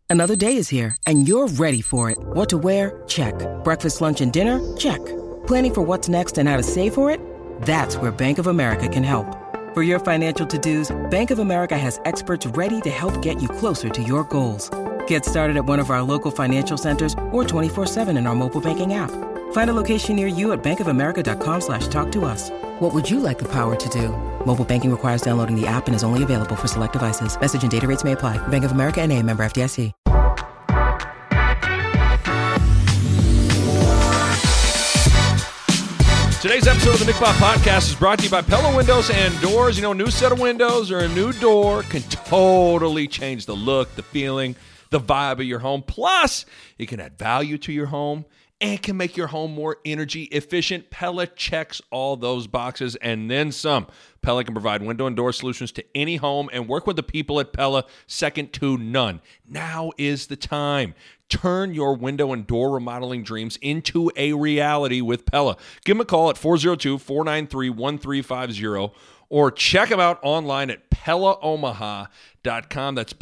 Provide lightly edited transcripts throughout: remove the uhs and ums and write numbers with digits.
Another day is here, and you're ready for it. What to wear? Check. Breakfast, lunch, and dinner? Check. Planning for what's next and how to save for it? That's where Bank of America can help. For your financial to-dos, Bank of America has experts ready to help get you closer to your goals. Get started at one of our local financial centers or 24/7 in our mobile banking app. Find a location near you at bankofamerica.com/talktous. What would you like the power to do? Mobile banking requires downloading the app and is only available for select devices. Message and data rates may apply. Bank of America N.A., member FDIC. Today's episode of the Nick Bob Podcast is brought to you by Pella Windows and Doors. You know, a new set of windows or a new door can totally change the look, the feeling, the vibe of your home. Plus, it can add value to your home and can make your home more energy efficient. Pella checks all those boxes and then some. Pella can provide window and door solutions to any home and work with the people at Pella second to none. Now is the time. Turn your window and door remodeling dreams into a reality with Pella. Give them a call at 402-493-1350 or check them out online at PellaOmaha.com. That's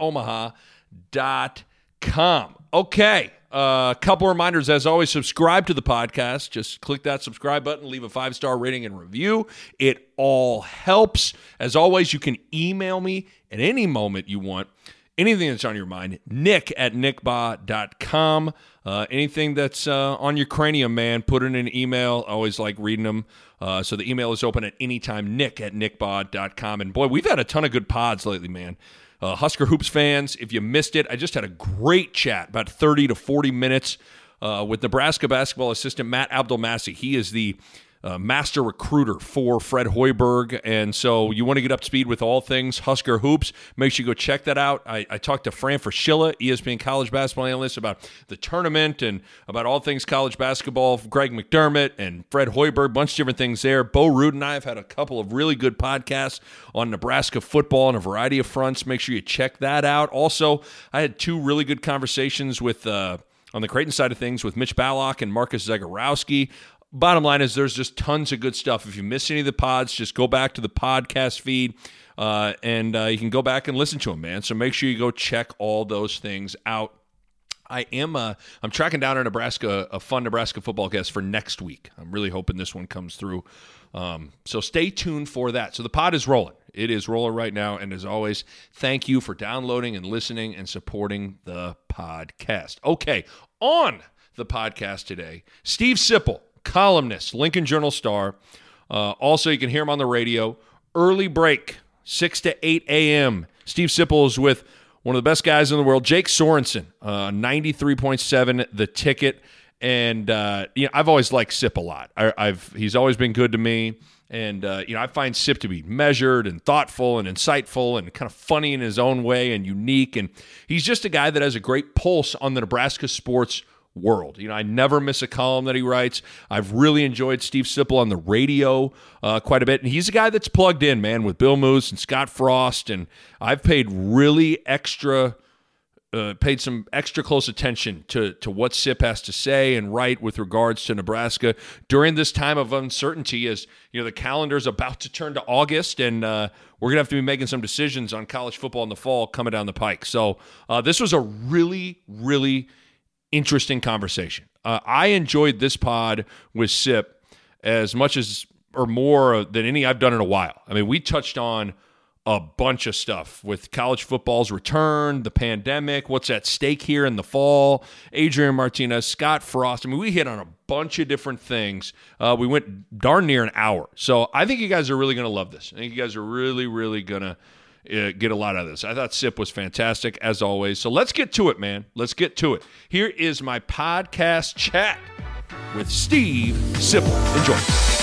PellaOmaha.com. Okay. A couple reminders, as always, subscribe to the podcast. Just click that subscribe button, leave a 5-star rating and review. It all helps. As always, you can email me at any moment you want. Anything that's on your mind, nick@nickba.com. Anything that's on your cranium, man, put it in an email. I always like reading them. So the email is open at any time, nick@nickba.com. And boy, we've had a ton of good pods lately, man. Husker Hoops fans, if you missed it, I just had a great chat, about 30 to 40 minutes, with Nebraska basketball assistant Matt Abdelmassih. He is the master recruiter for Fred Hoiberg, and so you want to get up to speed with all things Husker Hoops, make sure you go check that out. I talked to Fran Fraschilla, ESPN college basketball analyst, about the tournament and about all things college basketball, Greg McDermott and Fred Hoiberg, bunch of different things there. Bo Ruud and I have had a couple of really good podcasts on Nebraska football on a variety of fronts. Make sure you check that out. Also, I had two really good conversations with on the Creighton side of things with Mitch Ballock and Marcus Zagorowski. Bottom line is there's just tons of good stuff. If you miss any of the pods, just go back to the podcast feed, and you can go back and listen to them, man. So make sure you go check all those things out. I'm tracking down a fun Nebraska football guest for next week. I'm really hoping this one comes through. So stay tuned for that. So the pod is rolling. It is rolling right now. And as always, thank you for downloading and listening and supporting the podcast. Okay, on the podcast today, Steve Sipple, columnist, Lincoln Journal-Star. Also, you can hear him on the radio. Early break, 6 to 8 a.m. Steve Sipple is with one of the best guys in the world, Jake Sorensen, 93.7 The Ticket. And I've always liked Sip a lot. He's always been good to me. And I find Sip to be measured and thoughtful and insightful and kind of funny in his own way and unique. And he's just a guy that has a great pulse on the Nebraska sports world. I never miss a column that he writes. I've really enjoyed Steve Sipple on the radio quite a bit. And he's a guy that's plugged in, man, with Bill Moose and Scott Frost. And I've paid some extra close attention to what Sip has to say and write with regards to Nebraska during this time of uncertainty, as the calendar's about to turn to August, and we're going to have to be making some decisions on college football in the fall coming down the pike. So this was a really, really interesting conversation. I enjoyed this pod with Sip as much as or more than any I've done in a while. I mean, we touched on a bunch of stuff with college football's return, the pandemic, what's at stake here in the fall, Adrian Martinez, Scott Frost. I mean, we hit on a bunch of different things. We went darn near an hour. So I think you guys are really going to love this. I think you guys are really, really going to get a lot out of this. I thought Sip was fantastic, as always. So let's get to it, man. Let's get to it. Here is my podcast chat with Steve Sipple. Enjoy.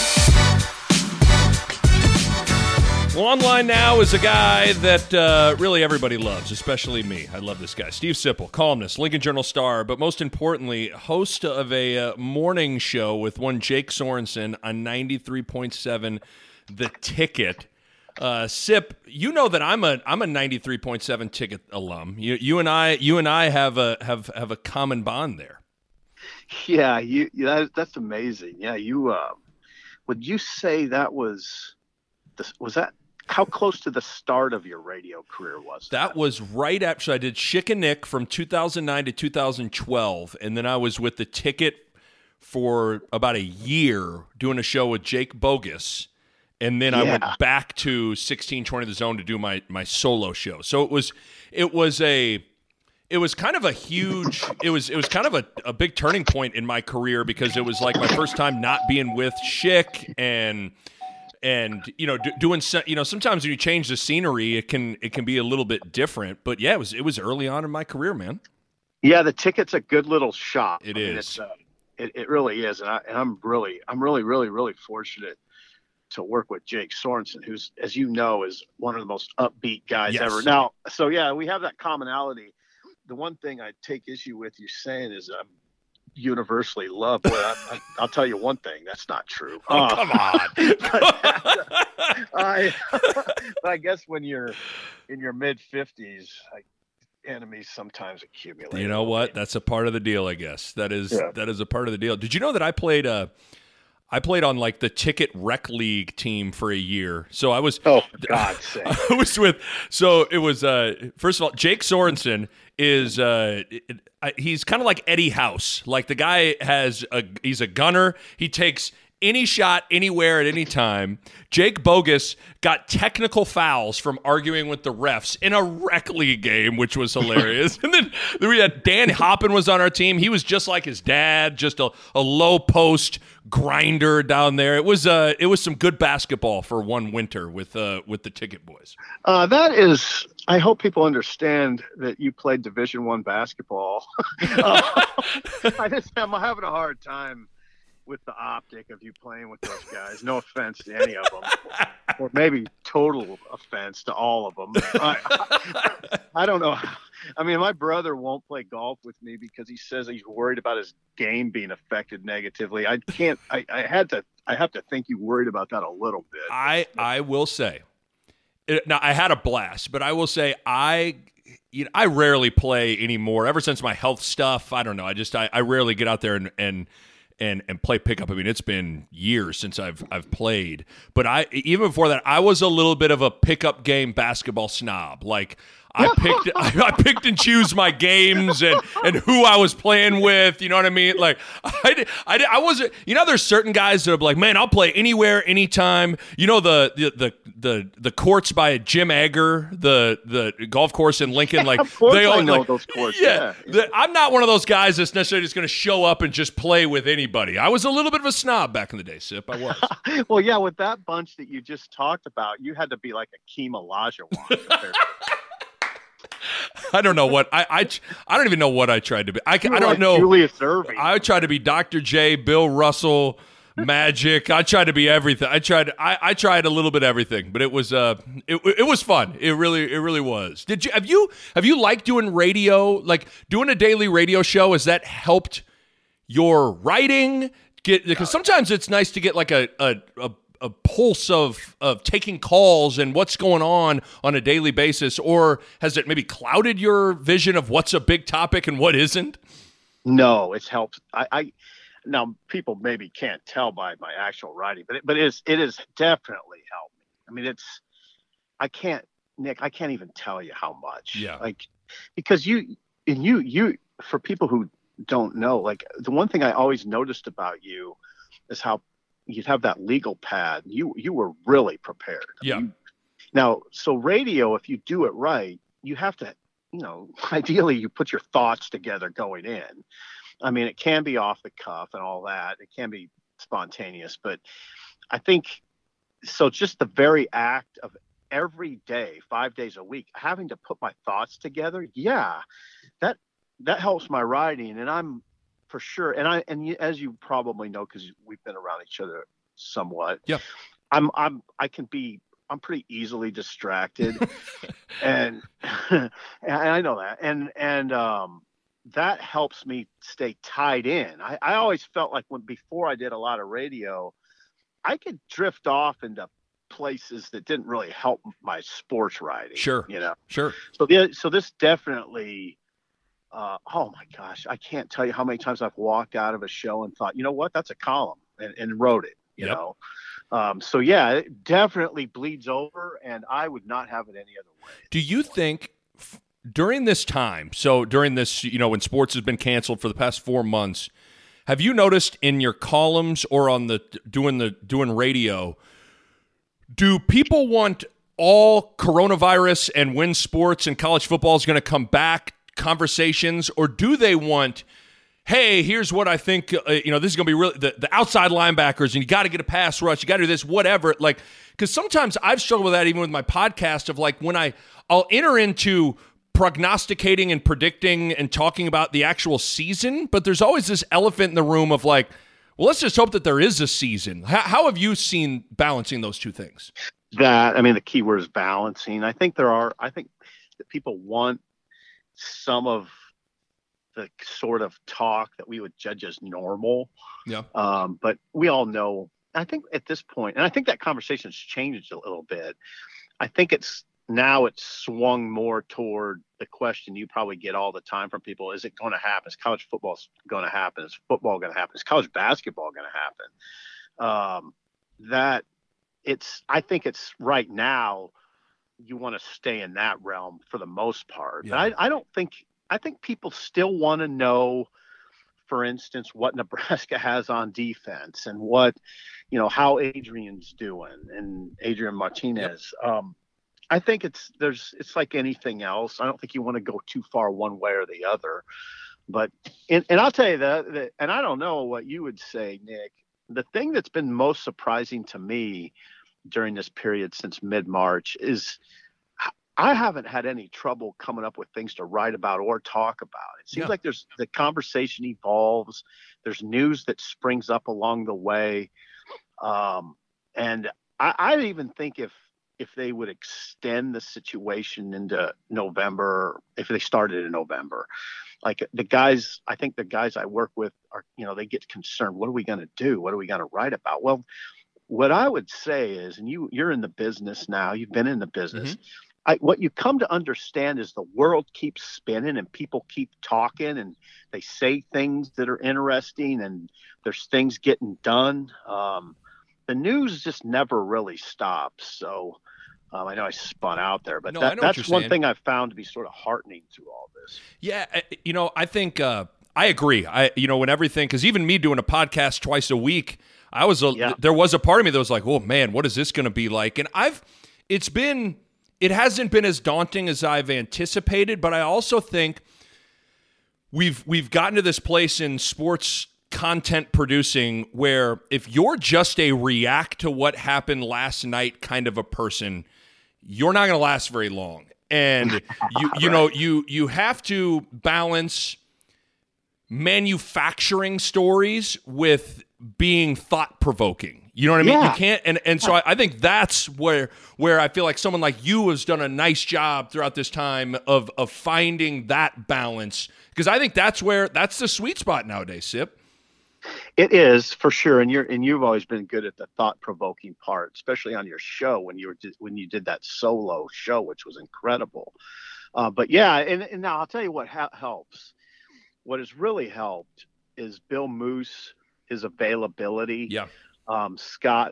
Well, online now is a guy that really everybody loves, especially me. I love this guy. Steve Sipple, columnist, Lincoln Journal-Star, but most importantly, host of a morning show with one Jake Sorensen on 93.7 The Ticket. Sip, you know that I'm a 93.7 Ticket alum. You and I have a common bond there. Yeah, that's amazing. Yeah, you would you say that was that how close to the start of your radio career was that? That was right after I did Schick and Nick from 2009 to 2012, and then I was with the Ticket for about a year doing a show with Jake Bogus, and then I went back to 1620 The Zone to do my solo show. So it was kind of a huge, it was kind of a big turning point in my career, because it was like my first time not being with Schick and doing sometimes when you change the scenery, it can be a little bit different. But yeah, it was early on in my career, man. Yeah, the Ticket's a good little shop. It is. It really is, and I'm really fortunate to work with Jake Sorensen, who's, as you know, is one of the most upbeat guys ever. Now, so yeah, we have that commonality. The one thing I take issue with you saying is universally loved. Well, I'll tell you one thing, that's not true. Oh, come on. But I guess when you're in your mid 50s, enemies sometimes accumulate. You know what? That's a part of the deal, I guess. That is a part of the deal. Did you know that I played on like the Ticket Rec League team for a year? So I was. Oh, for God's sake! I was with. So it was. First of all, Jake Sorensen is. He's kind of like Eddie House. Like the guy he's a gunner. He takes any shot anywhere at any time. Jake Bogus got technical fouls from arguing with the refs in a rec league game, which was hilarious. And then we had Dan Hoppin was on our team. He was just like his dad, just a low post grinder down there. It was some good basketball for one winter with the Ticket boys. That is. I hope people understand that you played Division I basketball. I'm having a hard time with the optic of you playing with those guys. No offense to any of them, or maybe total offense to all of them. I don't know. I mean, my brother won't play golf with me because he says he's worried about his game being affected negatively. I have to think you worried about that a little bit. I will say, now I had a blast, but I will say I rarely play anymore. Ever since my health stuff, I don't know. I rarely get out there and play pickup. I mean, it's been years since I've played, but even before that, I was a little bit of a pickup game basketball snob. Like I picked and choose my games and who I was playing with. You know what I mean? Like I wasn't. You know, there's certain guys that are like, man, I'll play anywhere, anytime. You know, the courts by Jim Egger, the golf course in Lincoln. Like of course I know those courts. Yeah. I'm not one of those guys that's necessarily just going to show up and just play with anybody. I was a little bit of a snob back in the day, Sip. I was. Well, yeah, with that bunch that you just talked about, you had to be like a Keem Olajuwon. I don't know what I don't even know what I tried to be. I don't know. Julius Erving. I tried to be Dr. J, Bill Russell, Magic. I tried to be everything. I tried a little bit of everything, but it was fun. It really was. Have you liked doing radio, like doing a daily radio show? Has that helped your writing? Because sometimes it's nice to get like a pulse of taking calls and what's going on a daily basis, or has it maybe clouded your vision of what's a big topic and what isn't? No, it's helped. I now people maybe can't tell by my actual writing, but it has definitely helped me. I mean, Nick, I can't even tell you how much. Yeah. Like, because you for people who don't know, like the one thing I always noticed about you is how you'd have that legal pad. You were really prepared. Yeah. Now, so radio, if you do it right, you have to, ideally you put your thoughts together going in. I mean, it can be off the cuff and all that. It can be spontaneous, but I think so. Just the very act of every day, 5 days a week, having to put my thoughts together. Yeah, that helps my writing, and I'm for sure. And as you probably know, because we've been around each other somewhat. Yeah. I'm pretty easily distracted, and I know that, and that helps me stay tied in. I always felt like before I did a lot of radio, I could drift off into places that didn't really help my sports writing. Sure. Sure. So this definitely. Oh my gosh, I can't tell you how many times I've walked out of a show and thought, you know what, that's a column, and wrote it. You know, So yeah, it definitely bleeds over, and I would not have it any other way. Do you think during this time, so during this, when sports has been canceled for the past 4 months, have you noticed in your columns or on doing radio, do people want all coronavirus and when sports and college football is going to come back conversations, or do they want, hey, here's what I think, this is going to be really the outside linebackers, and you got to get a pass rush, you got to do this, whatever. Like, because sometimes I've struggled with that even with my podcast of like when I'll enter into prognosticating and predicting and talking about the actual season, but there's always this elephant in the room of like, well, let's just hope that there is a season. How have you seen balancing those two things? The key word is balancing. I think that people want some of the sort of talk that we would judge as normal. Yeah. But we all know, I think at this point, and I think that conversation has changed a little bit. I think it's swung more toward the question you probably get all the time from people. Is it going to happen? Is college football going to happen? Is football going to happen? Is college basketball going to happen? I think it's right now you want to stay in that realm for the most part. Yeah. But I think people still want to know, for instance, what Nebraska has on defense and what, how Adrian's doing and Adrian Martinez. Yep. I think it's like anything else. I don't think you want to go too far one way or the other. But and I'll tell you that, and I don't know what you would say, Nick. The thing that's been most surprising to me during this period since mid-March is I haven't had any trouble coming up with things to write about or talk about. It seems like the conversation evolves. There's news that springs up along the way. And I even think if they would extend the situation into November, if they started in November, like I think the guys I work with are, they get concerned. What are we going to do? What are we going to write about? Well, what I would say is, and you're in the business now, you've been in the business. Mm-hmm. What you come to understand is the world keeps spinning and people keep talking and they say things that are interesting and there's things getting done. The news just never really stops. So I know I spun out there, but that's one thing I've found to be sort of heartening through all this. Yeah. I think I agree. When everything, because even me doing a podcast twice a week, there was a part of me that was like, oh man, what is this going to be like? And it hasn't been as daunting as I've anticipated, but I also think we've gotten to this place in sports content producing where if you're just a react to what happened last night kind of a person, you're not going to last very long. And you have to balance manufacturing stories with being thought-provoking. You know what I mean? You can't, and so I think that's where I feel like someone like you has done a nice job throughout this time of finding that balance, because I think that's the sweet spot nowadays, Sip. It is for sure, and you've always been good at the thought-provoking part, especially on your show when you did that solo show, which was incredible. But yeah, and now I'll tell you what helps. What has really helped is Bill Moose, his availability. Yeah. Scott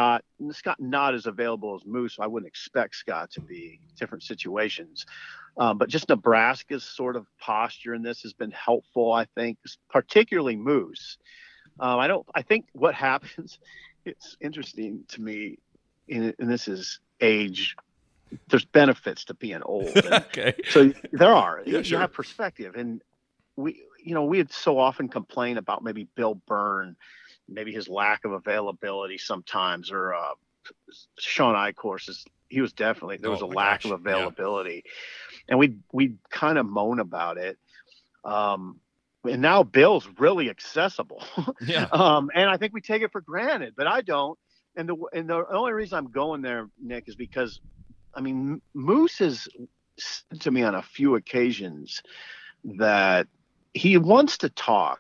not as available as Moose. So I wouldn't expect Scott to be different situations. But just Nebraska's sort of posture in this has been helpful, I think, particularly Moose. I think what happens, it's interesting to me, and this is age. There's benefits to being old. Okay. So there are. Yeah, you have perspective. And we had so often complained about maybe Bill Byrne, maybe his lack of availability sometimes, or Sean Eichhorst he was definitely, there was a lack of availability. Yeah. And we kind of moan about it. And now Bill's really accessible. Yeah. And I think we take it for granted, but I don't. And the only reason I'm going there, Nick, is because, Moose has said to me on a few occasions that he wants to talk.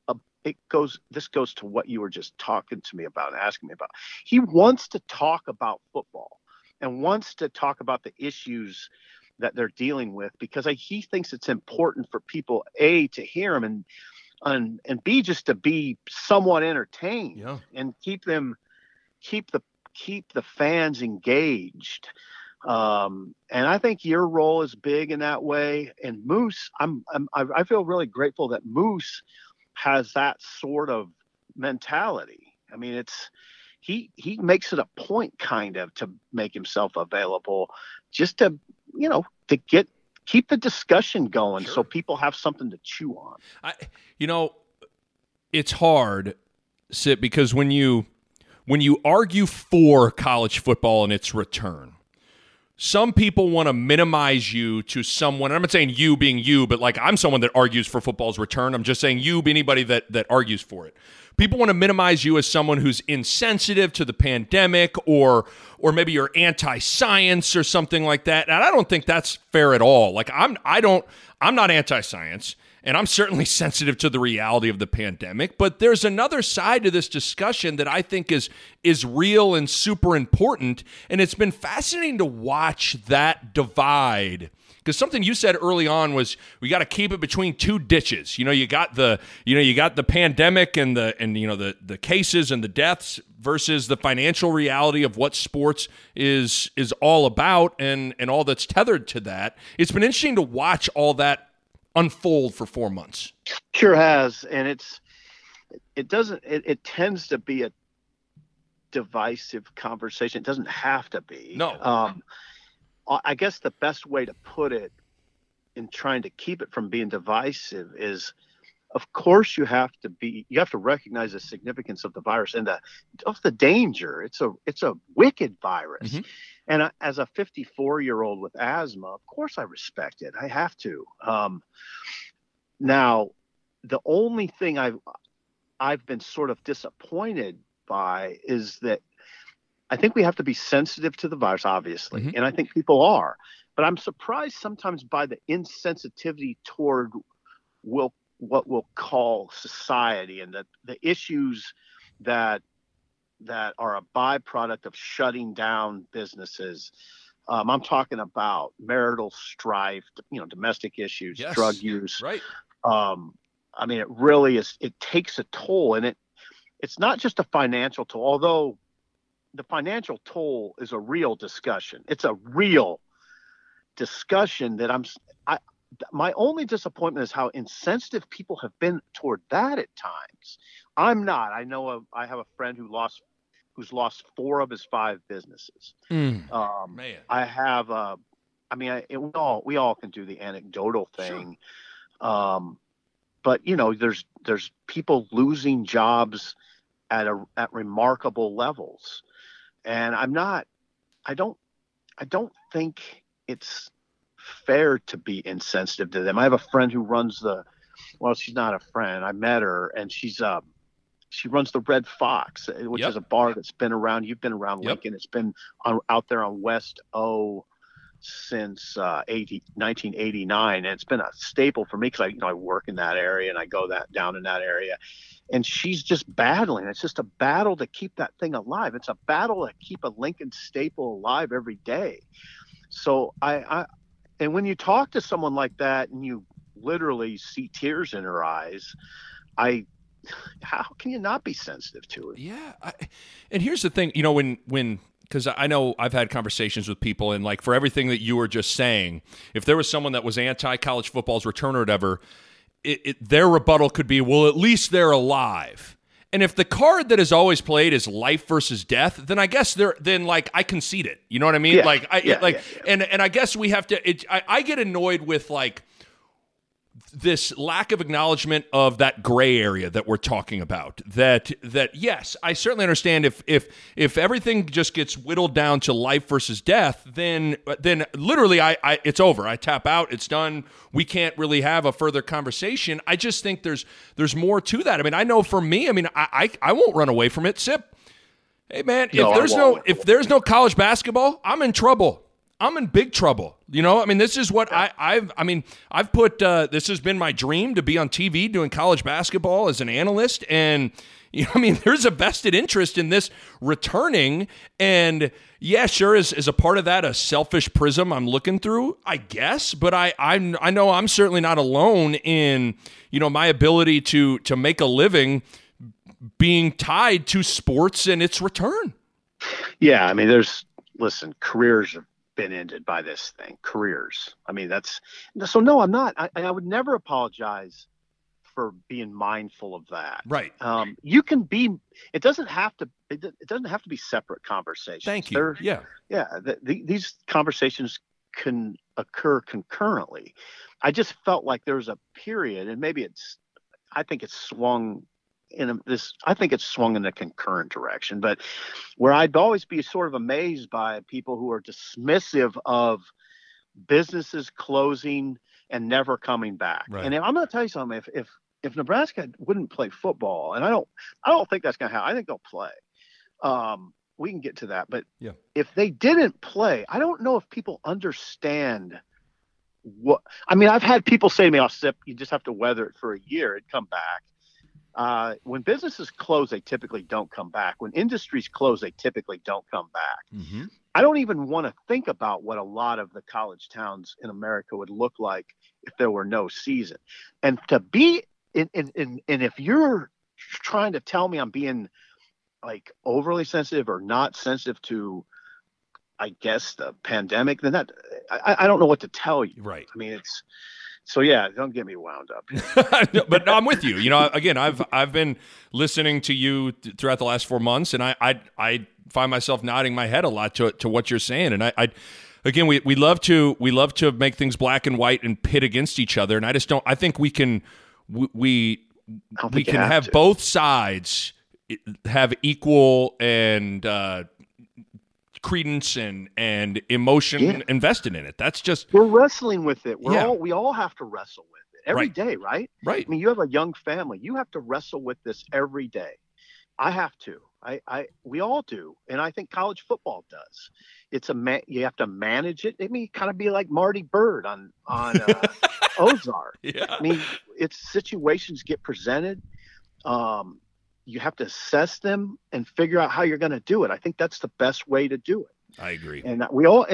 This goes to what you were just talking to me about and asking me about. He wants to talk about football and wants to talk about the issues that they're dealing with, because he thinks it's important for people, A, to hear him, and B, just to be somewhat entertained and keep them keep the fans engaged. And I think your role is big in that way. And Moose, I feel really grateful that Moose has that sort of mentality. I mean, he makes it a point kind of to make himself available, just to keep the discussion going. Sure. So people have something to chew on. It's hard, Sip, because when you argue for college football and its return, some people want to minimize you to someone. I'm not saying you being you, but like I'm someone that argues for football's return. I'm just saying you be anybody that argues for it. People want to minimize you as someone who's insensitive to the pandemic or maybe you're anti-science or something like that. And I don't think that's fair at all. Like I'm not anti-science. And I'm certainly sensitive to the reality of the pandemic, but there's another side to this discussion that I think is real and super important, and it's been fascinating to watch that divide. Because something you said early on was we got to keep it between two ditches. You got the pandemic and the cases and the deaths versus the financial reality of what sports is all about and all that's tethered to that. It's been interesting to watch all that unfold for 4 months. Sure has. And it tends to be a divisive conversation. It doesn't have to be. No. I guess the best way to put it in trying to keep it from being divisive is, of course, you have to recognize the significance of the virus and of the danger. It's a wicked virus. Mm-hmm. And as a 54-year-old with asthma, of course I respect it. I have to. Now, the only thing I've been sort of disappointed by is that I think we have to be sensitive to the virus, obviously, mm-hmm. and I think people are. But I'm surprised sometimes by the insensitivity toward what we'll call society and the issues that are a byproduct of shutting down businesses. I'm talking about marital strife, domestic issues, yes. Drug use. Right. I mean, it really is. It takes a toll, and it's not just a financial toll. Although the financial toll is a real discussion. It's a real discussion that my only disappointment is how insensitive people have been toward that at times. I'm not. I know I have a friend who's lost 4 of his 5 businesses. Man. I have. We all can do the anecdotal thing, sure. But there's people losing jobs at remarkable levels, and I don't think it's fair to be insensitive to them. I have a friend who runs she's not a friend. I met her, and she runs the Red Fox, which yep. is a bar that's been around. You've been around Lincoln. Yep. It's been out there on West O since 1989, and it's been a staple for me because I work in that area and I go down in that area. And she's just battling. It's just a battle to keep that thing alive. It's a battle to keep a Lincoln staple alive every day. So and when you talk to someone like that and you literally see tears in her eyes, how can you not be sensitive to it? Yeah. And here's the thing, because I know I've had conversations with people, and like for everything that you were just saying, if there was someone that was anti-college football's return or whatever, their rebuttal could be, well, at least they're alive. And if the card that is always played is life versus death, then I guess I concede it. You know what I mean? Yeah. And I guess we have to. I get annoyed with like this lack of acknowledgement of that gray area that we're talking about. That yes, I certainly understand if everything just gets whittled down to life versus death, then literally it's over. I tap out. It's done. We can't really have a further conversation. I just think there's more to that. I mean, I know for me, I won't run away from it. Sip. Hey man, if there's no college basketball, I'm in trouble. I'm in big trouble. This is what I've put, this has been my dream to be on TV doing college basketball as an analyst. And, there's a vested interest in this returning. And yeah, sure, is a part of that a selfish prism I'm looking through? I guess. But I know I'm certainly not alone in, my ability to make a living being tied to sports and its return. Yeah, I mean, listen, careers have been ended by this thing. Careers. I mean, so no, I'm not. I would never apologize for being mindful of that. Right. You can be. It doesn't have to. It doesn't have to be separate conversations. Thank you. Yeah. These conversations can occur concurrently. I just felt like there was a period, and maybe I think it's swung I think it's swung in a concurrent direction, but where I'd always be sort of amazed by people who are dismissive of businesses closing and never coming back. Right. And I'm going to tell you something. If Nebraska wouldn't play football, and I don't think that's going to happen. I think they'll play. We can get to that, but if they didn't play, I don't know if people understand what. I mean, I've had people say to me, "Oh, Sip, you just have to weather it for a year and come back." When businesses close, they typically don't come back. When industries close, they typically don't come back. Mm-hmm. I don't even want to think about what a lot of the college towns in America would look like if there were no season. And to be and if you're trying to tell me I'm being like overly sensitive or not sensitive to, I guess, the pandemic, then I don't know what to tell you. Right. I mean, so yeah, don't get me wound up. But no, I'm with you. You know, again, I've been listening to you throughout the last 4 months, and I find myself nodding my head a lot to what you're saying. And I again, we love to make things black and white and pit against each other. And I just don't. I think we can have both sides have equal and credence and emotion invested in it. That's just, we're wrestling with it. We all have to wrestle with it every day, right? Right. I mean, you have a young family. You have to wrestle with this every day. I have to. We all do, and I think college football does. You have to manage it. I mean, kind of be like Marty Bird on Ozark. Yeah. I mean, situations get presented. You have to assess them and figure out how you're going to do it. I think that's the best way to do it. I agree. And we all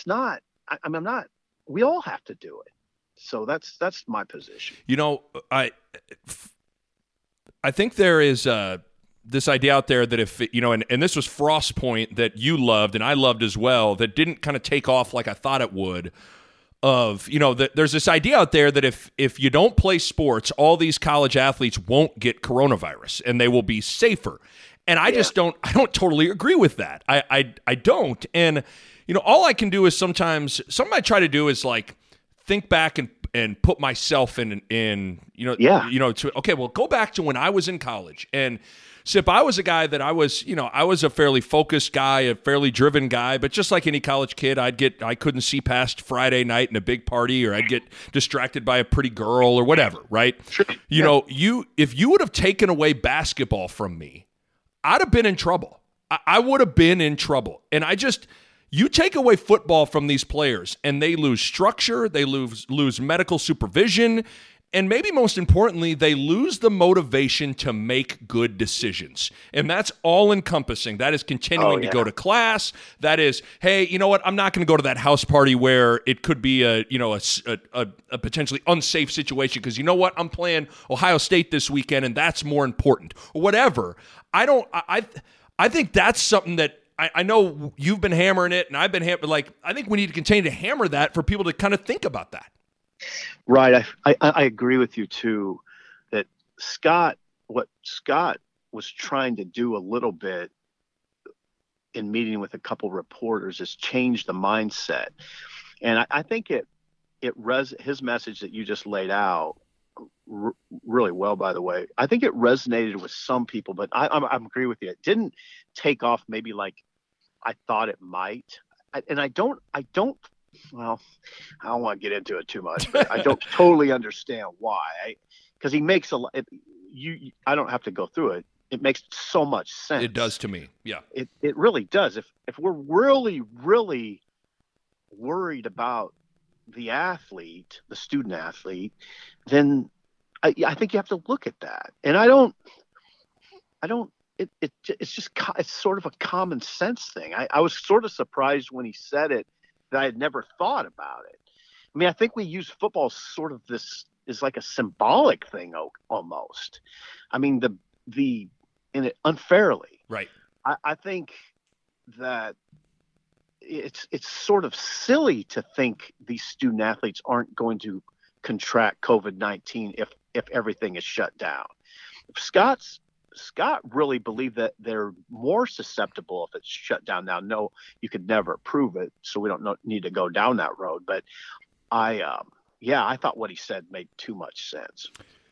have to do it. So that's my position. You know, I think there is this idea out there that if, you know, and this was Frost's point that you loved and I loved as well, that didn't kind of take off like I thought it would, of, you know, that there's this idea out there that if you don't play sports, all these college athletes won't get coronavirus and they will be safer. And I just don't totally agree with that. I don't. And, you know, all I can do is something I try to do is like think back and put myself in, okay, well, go back to when I was in college. And Sip, I was a guy that I was a fairly focused guy, a fairly driven guy, but just like any college kid, I couldn't see past Friday night in a big party, or I'd get distracted by a pretty girl or whatever, right? Sure. You know, if you would have taken away basketball from me, I'd have been in trouble. I would have been in trouble. And you take away football from these players and they lose structure, they lose medical supervision, and maybe most importantly, they lose the motivation to make good decisions. And that's all encompassing. That is continuing to go to class. That is, hey, you know what? I'm not going to go to that house party where it could be a potentially unsafe situation because you know what? I'm playing Ohio State this weekend and that's more important or whatever. I think that's something that I know you've been hammering it and I've been hammering. Like, I think we need to continue to hammer that for people to kind of think about that. Right. I agree with you too, that what Scott was trying to do a little bit in meeting with a couple reporters is change the mindset. And I think his message that you just laid out really well, by the way, I think it resonated with some people, but I agree with you. It didn't take off maybe like I thought it might. Well, I don't want to get into it too much, but I don't totally understand why. Because he makes a lot. I don't have to go through it. It makes so much sense. It does to me. Yeah. It really does. If we're really, really worried about the athlete, the student athlete, then I think you have to look at that. And it's sort of a common sense thing. I was sort of surprised when he said it, that I had never thought about it. I mean, I think we use football sort of this is like a symbolic thing almost. I mean, unfairly. Right. I think that it's sort of silly to think these student athletes aren't going to contract COVID-19 if everything is shut down. Scott really believed that they're more susceptible if it's shut down. Now, no, you could never prove it, so we don't need to go down that road. But I thought what he said made too much sense.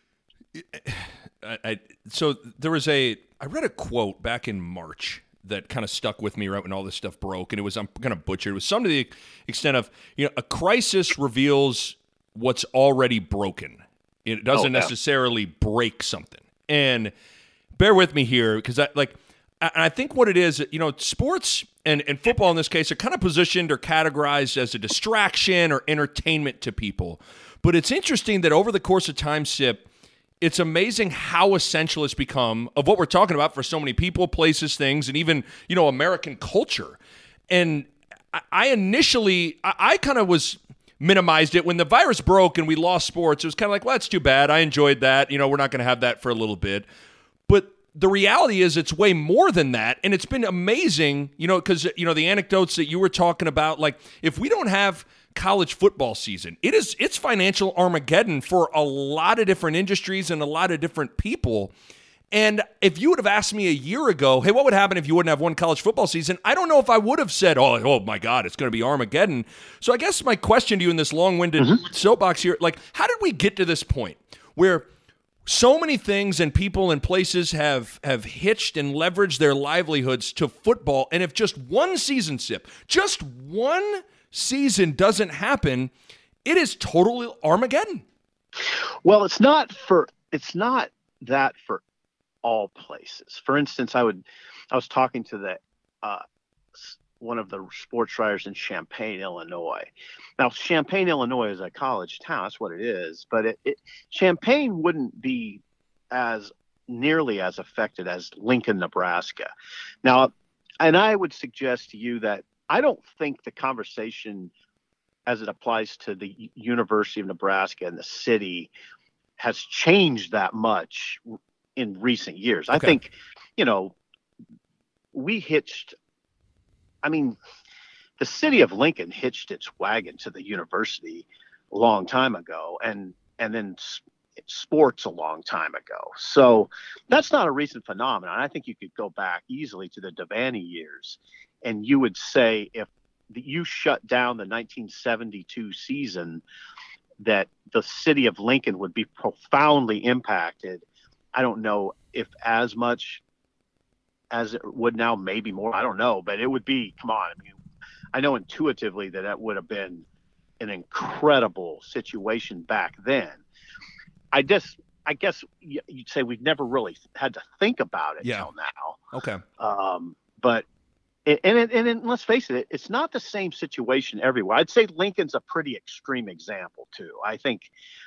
So there was I read a quote back in March that kind of stuck with me right when all this stuff broke, and it was, I'm going to butcher it, it was something to the extent of, a crisis reveals what's already broken. It doesn't necessarily break something. And bear with me here, because I think what it is, sports and football in this case are kind of positioned or categorized as a distraction or entertainment to people. But it's interesting that over the course of time, Sip, it's amazing how essential it's become of what we're talking about for so many people, places, things, and even, American culture. And I initially kind of was minimized it when the virus broke and we lost sports. It was kind of like, well, that's too bad. I enjoyed that. We're not going to have that for a little bit. But the reality is it's way more than that. And it's been amazing, because, the anecdotes that you were talking about, like if we don't have college football season, it's financial Armageddon for a lot of different industries and a lot of different people. And if you would have asked me a year ago, hey, what would happen if you wouldn't have one college football season? I don't know if I would have said, oh my God, it's going to be Armageddon. So I guess my question to you in this long-winded soapbox here, how did we get to this point where so many things and people and places have hitched and leveraged their livelihoods to football, and if just one season, Sip, just one season doesn't happen, it is total Armageddon. Well, it's not that for all places. For instance, I was talking to one of the sports writers in Champaign, Illinois. Now, Champaign, Illinois is a college town. That's what it is. But Champaign wouldn't be nearly as affected as Lincoln, Nebraska. Now, and I would suggest to you that I don't think the conversation as it applies to the University of Nebraska and the city has changed that much in recent years. Okay. I think, the city of Lincoln hitched its wagon to the university a long time ago, and then sports a long time ago. So that's not a recent phenomenon. I think you could go back easily to the Devaney years, and you would say if you shut down the 1972 season, that the city of Lincoln would be profoundly impacted. I don't know if as much as it would now, maybe more. I don't know, but it would be, come on. I know intuitively that would have been an incredible situation back then. I guess you'd say we've never really had to think about it till now. Okay. But let's face it, it's not the same situation everywhere. I'd say Lincoln's a pretty extreme example too. I think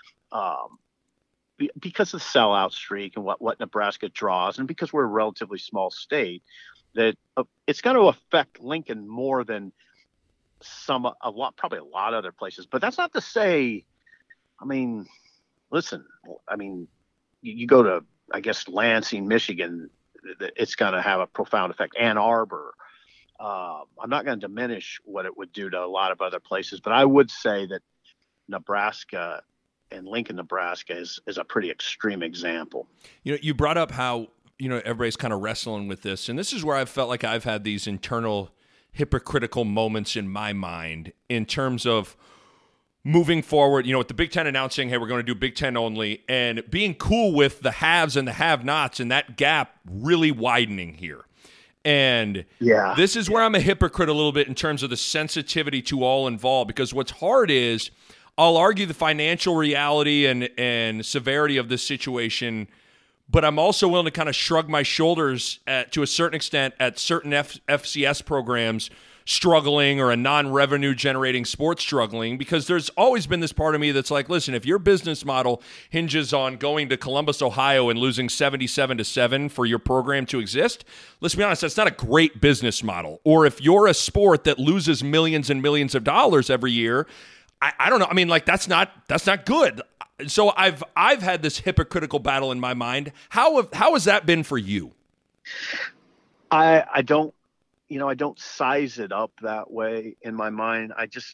because of the sellout streak and what Nebraska draws, and because we're a relatively small state, that it's going to affect Lincoln more than probably a lot of other places. But that's not to say, listen, you go to, I guess, Lansing, Michigan, it's going to have a profound effect. Ann Arbor. I'm not going to diminish what it would do to a lot of other places, but I would say that Nebraska and Lincoln, Nebraska is a pretty extreme example. You brought up how, everybody's kind of wrestling with this, and this is where I've felt like I've had these internal hypocritical moments in my mind in terms of moving forward, with the Big Ten announcing, hey, we're going to do Big Ten only, and being cool with the haves and the have-nots and that gap really widening here. And this is where I'm a hypocrite a little bit in terms of the sensitivity to all involved, because what's hard is I'll argue the financial reality and severity of this situation, but I'm also willing to kind of shrug my shoulders to a certain extent at certain FCS programs struggling or a non-revenue generating sport struggling, because there's always been this part of me that's like, listen, if your business model hinges on going to Columbus, Ohio and losing 77-7 for your program to exist, let's be honest, that's not a great business model. Or if you're a sport that loses millions and millions of dollars every year, I don't know. That's not good. So I've had this hypocritical battle in my mind. How has that been for you? I don't I don't size it up that way in my mind. I just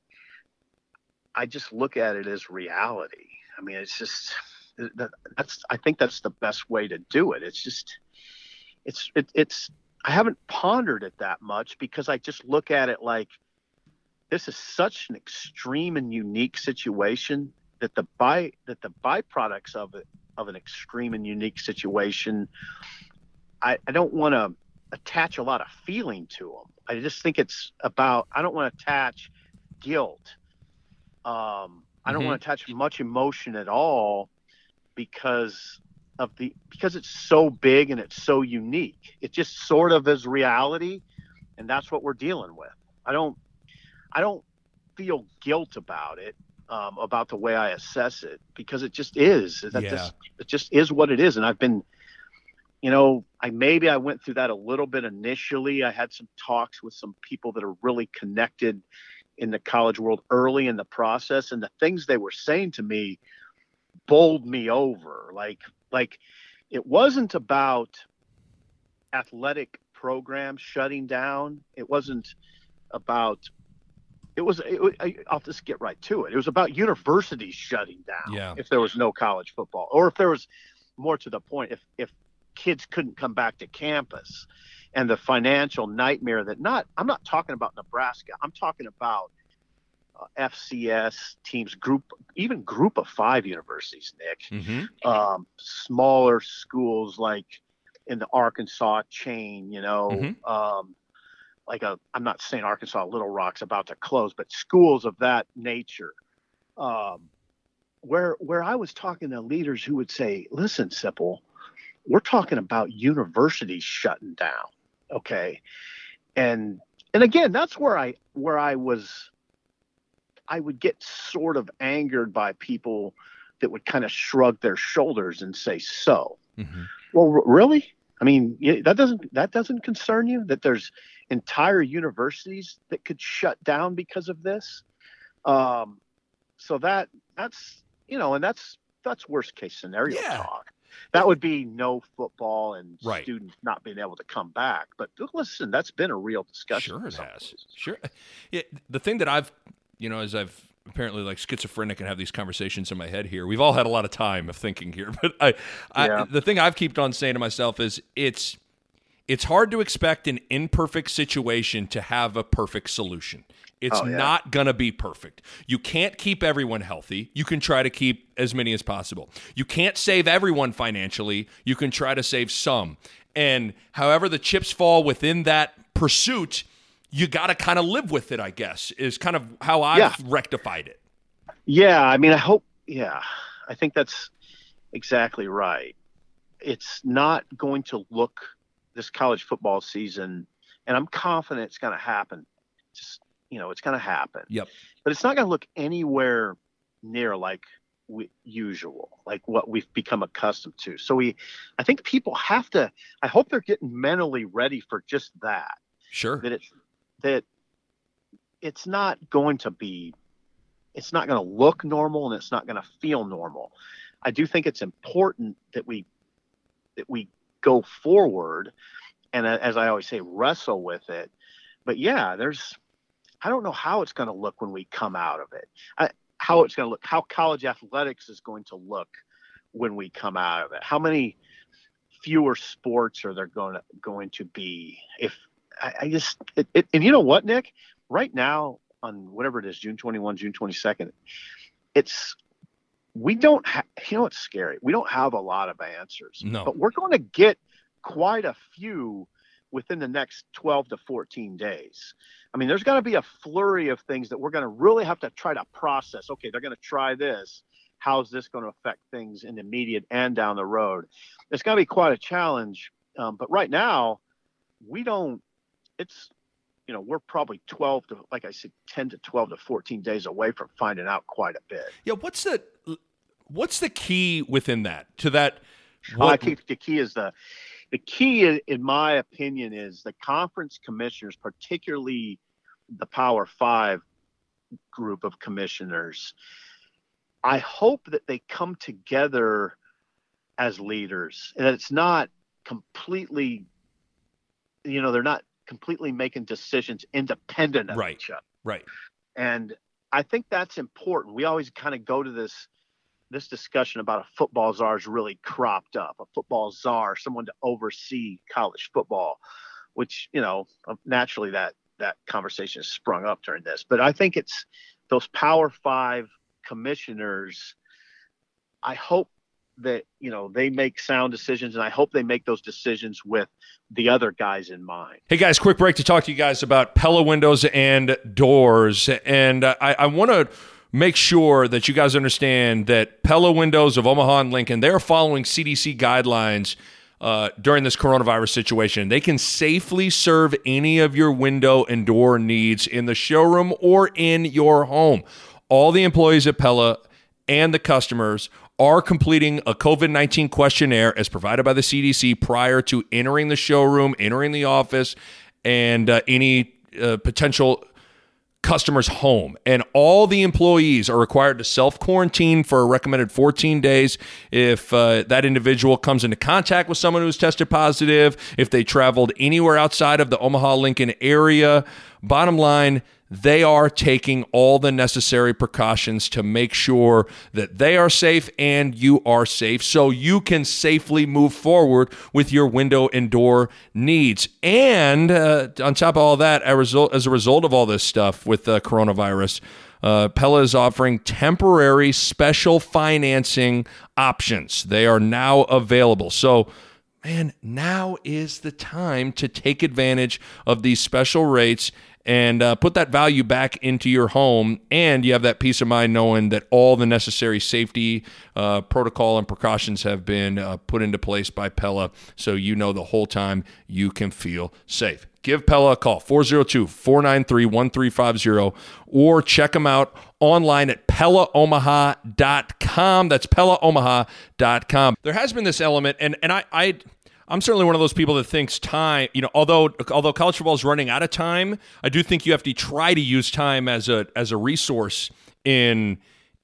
look at it as reality. I mean, it's just I think that's the best way to do it. It's just I haven't pondered it that much because I just look at it like this is such an extreme and unique situation that the byproducts of an extreme and unique situation, I don't want to attach a lot of feeling to them. I just think I don't want to attach guilt. I don't want to attach much emotion at all because it's so big and it's so unique. It just sort of is reality, and that's what we're dealing with. I don't feel guilt about it, about the way I assess it, because it just is. It just is what it is. And I've been, I went through that a little bit initially. I had some talks with some people that are really connected in the college world early in the process, and the things they were saying to me bowled me over. Like it wasn't about athletic programs shutting down. It wasn't about. I'll just get right to it. It was about universities shutting down if there was no college football, or if there was, more to the point, if kids couldn't come back to campus, and the financial nightmare I'm not talking about Nebraska. I'm talking about FCS teams, even group of 5 universities, Nick, smaller schools like in the Arkansas chain, I'm not saying Arkansas Little Rock's about to close, but schools of that nature, where I was talking to leaders who would say, listen, Sipple, we're talking about universities shutting down. Okay. And again, that's where I would get sort of angered by people that would kind of shrug their shoulders and say, well, really? I mean, that doesn't concern you that there's entire universities that could shut down because of this. So that's, and that's worst case scenario talk. That would be no football and students not being able to come back. But listen, that's been a real discussion. Sure, it has. Sure. Yeah, the thing that I've, as I've apparently like schizophrenic and have these conversations in my head here, we've all had a lot of time of thinking here. But the thing I've kept on saying to myself is it's hard to expect an imperfect situation to have a perfect solution. It's not going to be perfect. You can't keep everyone healthy. You can try to keep as many as possible. You can't save everyone financially. You can try to save some. And however the chips fall within that pursuit, you got to kind of live with it, I guess, is kind of how I've rectified it. Yeah. I mean, I think that's exactly right. It's not going to look this college football season, and I'm confident it's going to happen. It's going to happen. Yep. But it's not going to look anywhere near like usual, like what we've become accustomed to. So I think people have to. I hope they're getting mentally ready for just that. Sure. That it's not going to look normal, and it's not going to feel normal. I do think it's important that we go forward, and as I always say, wrestle with it. But I don't know how it's going to look when we come out of it. How it's going to look, how college athletics is going to look when we come out of it. How many fewer sports are there going to be? If and you know what, Nick? Right now, on whatever it is, June 21, June 22nd, we don't have, it's scary. We don't have a lot of answers. No. But we're going to get quite a few within the next 12 to 14 days. I mean, there's going to be a flurry of things that we're going to really have to try to process. Okay, they're going to try this. How's this going to affect things in the immediate and down the road? It's going to be quite a challenge. But right now, we're probably 12 to, like I said, 10 to 12 to 14 days away from finding out quite a bit. Yeah. What's the key within that to that? I think the key, in my opinion, is the conference commissioners, particularly the Power 5 group of commissioners. I hope that they come together as leaders, and that it's not completely, they're not completely making decisions independent of each other. Right. And I think that's important. We always kind of go to this discussion about a football czar is really cropped up, a football czar, someone to oversee college football, which, naturally that conversation has sprung up during this. But I think it's those Power 5 commissioners. I hope that, they make sound decisions, and I hope they make those decisions with the other guys in mind. Hey guys, quick break to talk to you guys about Pella Windows and Doors. And I want to make sure that you guys understand that Pella Windows of Omaha and Lincoln, they're following CDC guidelines during this coronavirus situation. They can safely serve any of your window and door needs in the showroom or in your home. All the employees at Pella and the customers are completing a COVID-19 questionnaire as provided by the CDC prior to entering the showroom, entering the office, and any potential customer's home. And all the employees are required to self-quarantine for a recommended 14 days if that individual comes into contact with someone who's tested positive, if they traveled anywhere outside of the Omaha-Lincoln area. Bottom line, they are taking all the necessary precautions to make sure that they are safe and you are safe so you can safely move forward with your window and door needs. And on top of all that, as a result of all this stuff with coronavirus, Pella is offering temporary special financing options. They are now available. So, man, now is the time to take advantage of these special rates and put that value back into your home, and you have that peace of mind knowing that all the necessary safety protocol and precautions have been put into place by Pella, so the whole time you can feel safe. Give Pella a call, 402-493-1350, or check them out online at PellaOmaha.com. That's PellaOmaha.com. There has been this element, and I'm certainly one of those people that thinks time, although college football is running out of time, I do think you have to try to use time as a resource in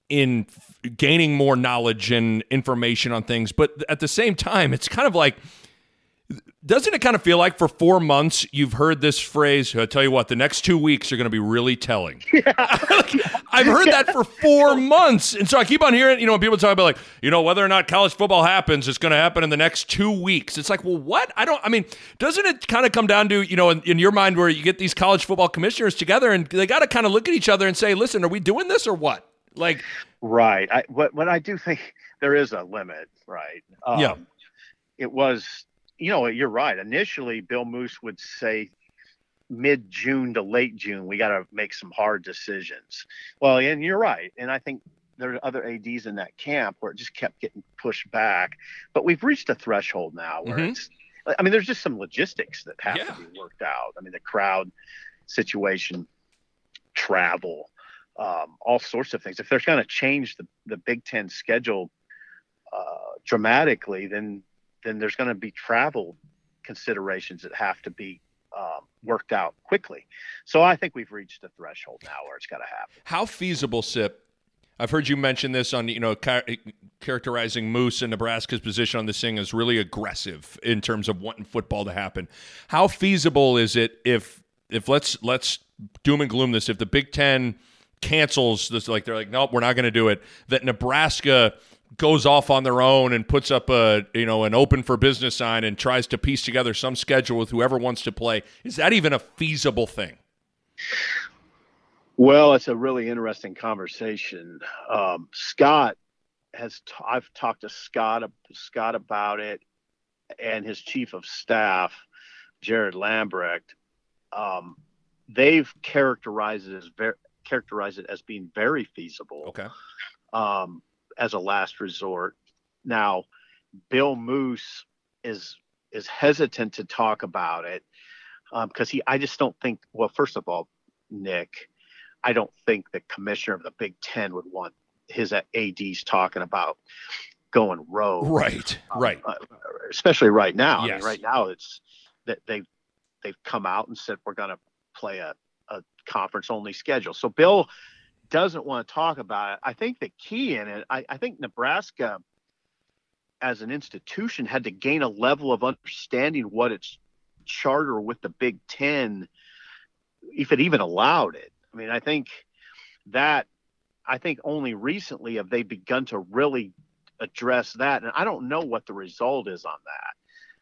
gaining more knowledge and information on things. But at the same time, it's kind of like, doesn't it kind of feel like for 4 months you've heard this phrase, I'll tell you what, the next 2 weeks are going to be really telling. Yeah. I've heard that for 4 months. And so I keep on hearing, when people talk about whether or not college football happens, it's going to happen in the next 2 weeks. It's like, well, what? Doesn't it kind of come down to, in your mind where you get these college football commissioners together and they got to kind of look at each other and say, listen, are we doing this or what? Right. But I do think there is a limit, right? Yeah. It was, you're right. Initially, Bill Moos would say mid-June to late June, we got to make some hard decisions. Well, and you're right. And I think there are other ADs in that camp where it just kept getting pushed back. But we've reached a threshold now where there's just some logistics that have to be worked out. The crowd situation, travel, all sorts of things. If they're going to change the Big Ten schedule dramatically, then there's going to be travel considerations that have to be worked out quickly. So I think we've reached a threshold now where it's got to happen. How feasible, Sip? I've heard you mention this on, characterizing Moose and Nebraska's position on this thing as really aggressive in terms of wanting football to happen. How feasible is it if let's doom and gloom this, if the Big Ten cancels this, they're like, nope, we're not going to do it, that Nebraska goes off on their own and puts up an open for business sign and tries to piece together some schedule with whoever wants to play? Is that even a feasible thing? Well, it's a really interesting conversation. Scott I've talked to Scott about it, and his chief of staff, Jared Lambrecht. They've characterized it as being very feasible. Okay. As a last resort. Now, Bill Moos is hesitant to talk about it because I just don't think. Well, first of all, Nick, I don't think the commissioner of the Big Ten would want his ADs talking about going rogue. Right. Especially right now. Yes. Right now, it's that they've come out and said we're going to play a conference only schedule. So Bill doesn't want to talk about it. I think the key in it, I think Nebraska as an institution had to gain a level of understanding what its charter with the Big Ten, if it even allowed it. I mean, I think only recently have they begun to really address that. And I don't know what the result is on that.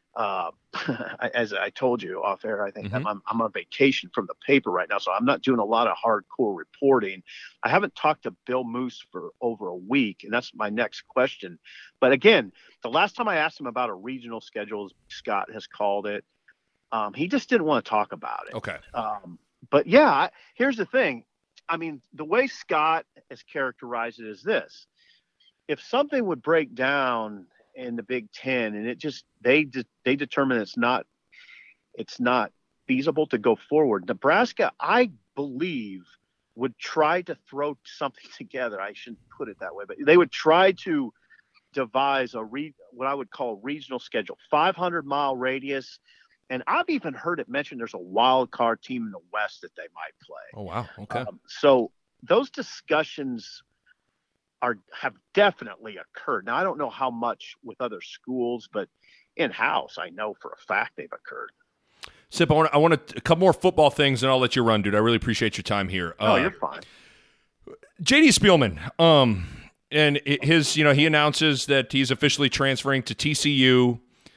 As I told you off air, I think I'm on vacation from the paper right now, so I'm not doing a lot of hardcore reporting. I haven't talked to Bill Moose for over a week, and that's my next question. But again, the last time I asked him about a regional schedule, as Scott has called it, he just didn't want to talk about it. Okay. But yeah, here's the thing. I mean, the way Scott has characterized it is this: if something would break down in the Big Ten, and they determine it's not feasible to go forward, Nebraska, I believe, would try to throw something together. I shouldn't put it that way, but they would try to devise what I would call a regional schedule, 500-mile radius. And I've even heard it mentioned there's a wild card team in the West that they might play. Oh, wow. Okay. So those discussions have definitely occurred. Now, I don't know how much with other schools, but in-house, I know for a fact they've occurred. Sip, I want a couple more football things, and I'll let you run, dude. I really appreciate your time here. Oh, you're fine. J.D. Spielman, and he announces that he's officially transferring to TCU.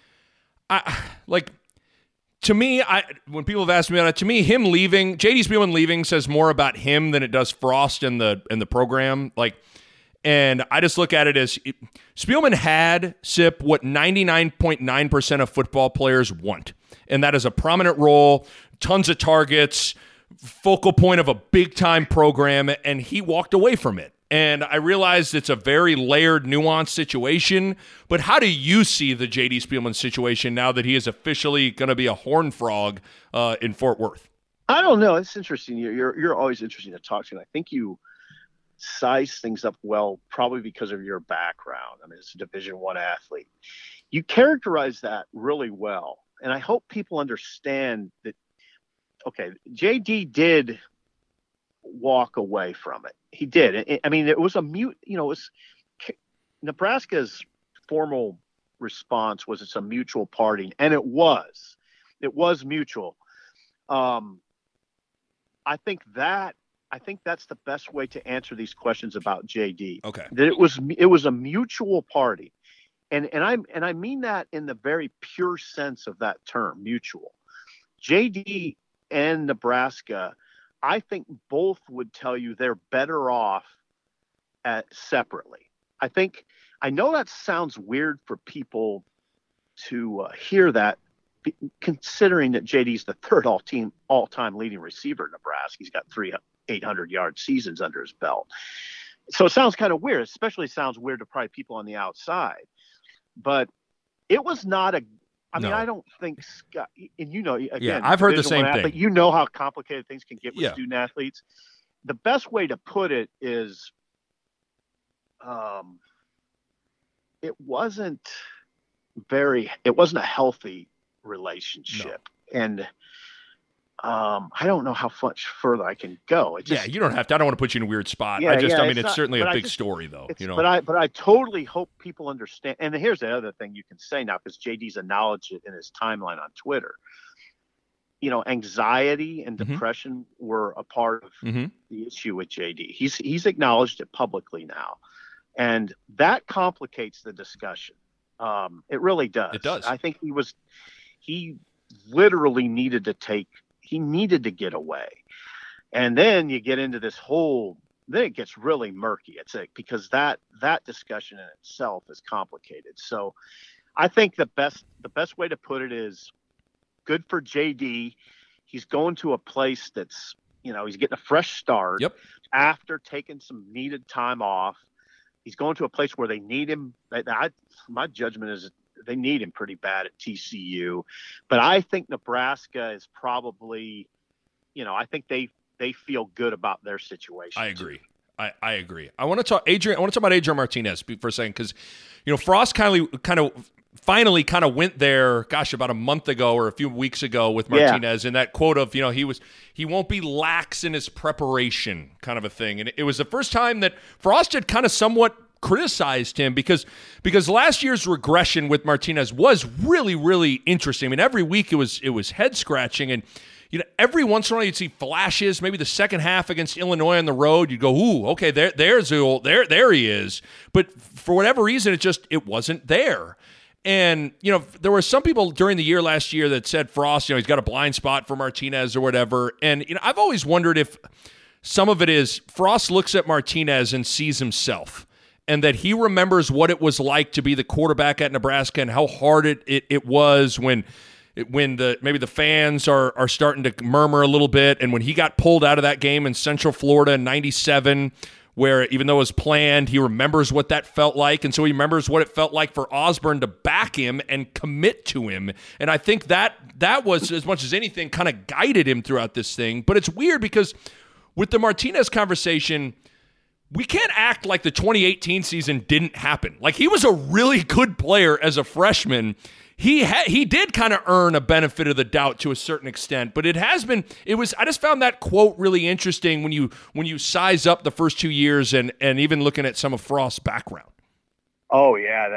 To me, when people have asked me about it, to me, him leaving, J.D. Spielman leaving says more about him than it does Frost and the program. And I just look at it as Spielman had, Sip, what 99.9% of football players want. And that is a prominent role, tons of targets, focal point of a big-time program, and he walked away from it. And I realize it's a very layered, nuanced situation, but how do you see the J.D. Spielman situation now that he is officially going to be a Horned Frog in Fort Worth? I don't know. It's interesting. You're always interesting to talk to. And I think you size things up well, probably because of your background. I mean, as a Division I athlete, you characterize that really well. And I hope people understand that, okay, JD did walk away from it. He did. I mean, it was Nebraska's formal response was it's a mutual parting, and it was mutual. I think that's the best way to answer these questions about JD. Okay. That it was a mutual party. And I mean that in the very pure sense of that term, mutual. JD and Nebraska, I think both would tell you they're better off separately. I know that sounds weird for people to hear that, considering that JD's the third all-time leading receiver in Nebraska. He's got 3 800-yard seasons under his belt. So it sounds kind of weird, especially sounds weird to probably people on the outside. But it was not I mean, I don't think Scott, and again, I've heard the same thing. But you know how complicated things can get with student athletes. The best way to put it is, it wasn't a healthy relationship. No. And I don't know how much further I can go. You don't have to. I don't want to put you in a weird spot. It's certainly a big story, though. But I totally hope people understand. And here's the other thing you can say now, because JD's acknowledged it in his timeline on Twitter. Anxiety and depression were a part of the issue with JD. He's acknowledged it publicly now, and that complicates the discussion. It really does. It does. I think he literally needed to get away. And then you get into then it gets really murky. Because that discussion in itself is complicated. So I think the best way to put it is good for JD. He's going to a place that's, he's getting a fresh start. Yep. After taking some needed time off. He's going to a place where they need him. My judgment is they need him pretty bad at TCU, but I think Nebraska is probably, I think they feel good about their situation. I agree. I agree. I want to talk about Adrian Martinez for a second, because Frost finally went there, about a month ago or a few weeks ago with Martinez, and that quote of he won't be lax in his preparation kind of a thing, and it was the first time that Frost had kind of somewhat criticized him because last year's regression with Martinez was really, really interesting. I mean, every week it was head scratching, and every once in a while you'd see flashes. Maybe the second half against Illinois on the road, you'd go, "Ooh, okay, there's there he is." But for whatever reason, it wasn't there. And, there were some people during the year last year that said Frost, he's got a blind spot for Martinez or whatever. And, I've always wondered if some of it is Frost looks at Martinez and sees himself, and that he remembers what it was like to be the quarterback at Nebraska and how hard it was when maybe the fans are starting to murmur a little bit. And when he got pulled out of that game in Central Florida in 97, where even though it was planned, he remembers what that felt like. And so he remembers what it felt like for Osborne to back him and commit to him. And I think that was, as much as anything, kind of guided him throughout this thing. But it's weird because with the Martinez conversation, we can't act like the 2018 season didn't happen. Like, he was a really good player as a freshman. He did kind of earn a benefit of the doubt to a certain extent, but I just found that quote really interesting when you size up the first 2 years and even looking at some of Frost's background. Oh yeah.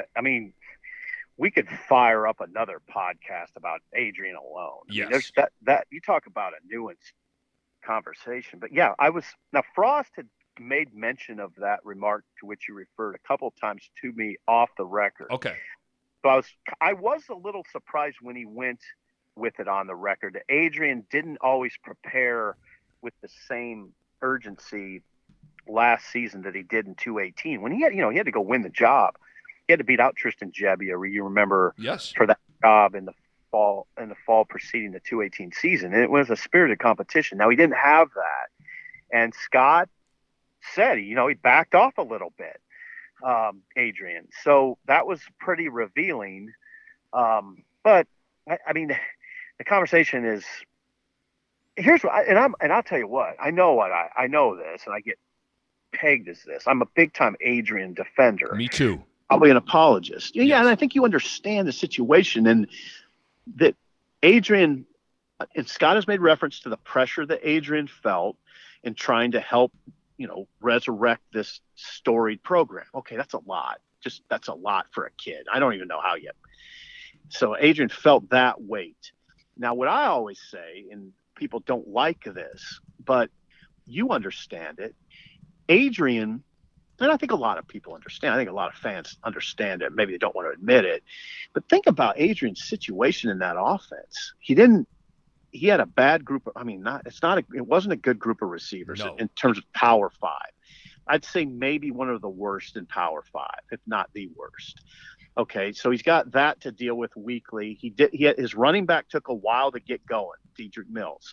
We could fire up another podcast about Adrian alone. Yes. I mean, there's that you talk about a nuanced conversation, but yeah, now Frost had made mention of that remark to which you referred a couple of times to me off the record. Okay. So I was a little surprised when he went with it on the record. Adrian didn't always prepare with the same urgency last season that he did in 2018 when he had to go win the job. He had to beat out Tristan Gebbia, you remember, yes, for that job in the fall preceding the 2018 season. And it was a spirited competition. Now he didn't have that, and Scott said he backed off a little bit. Adrian. So that was pretty revealing. But I mean, the conversation is here's what, I'll tell you what, I know this, and I get pegged as this. I'm a big time Adrian defender. Me too. Probably an apologist. Yeah. Yes. And I think you understand the situation, and that Adrian, and Scott has made reference to the pressure that Adrian felt in trying to help resurrect this storied program. Okay, that's a lot. That's a lot for a kid. I don't even know how yet. So Adrian felt that weight. Now, what I always say, and people don't like this, but you understand it, Adrian, and I think a lot of people understand. I think a lot of fans understand it. Maybe they don't want to admit it. But think about Adrian's situation in that offense. He had a bad group. It wasn't a good group of receivers in terms of Power 5. I'd say maybe one of the worst in Power 5, if not the worst. Okay, so he's got that to deal with weekly. His running back took a while to get going, Dedrick Mills.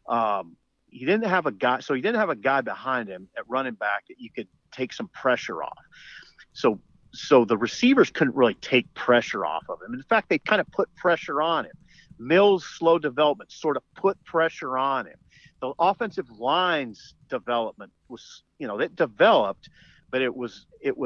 He didn't have a guy behind him at running back that you could take some pressure off. So the receivers couldn't really take pressure off of him. In fact, they kind of put pressure on him. Mills' slow development sort of put pressure on him. The offensive line's development was, it developed, but it was